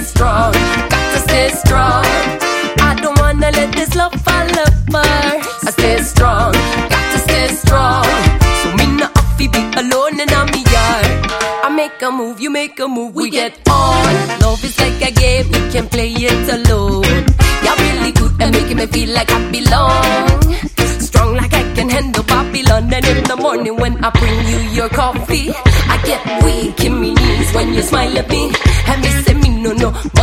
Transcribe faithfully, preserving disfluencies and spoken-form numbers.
strong, got to stay strong. I don't wanna let this love fall apart. I stay strong, got to stay strong. So me not have to be alone in a me yard. I make a move, you make a move, we get on. Love is like a game, we can play it alone. You're really good at making me feel like I belong. Strong like I can handle Babylon. And in the morning when I bring you your coffee, I get weak in me knees when you smile at me. And me say me no no.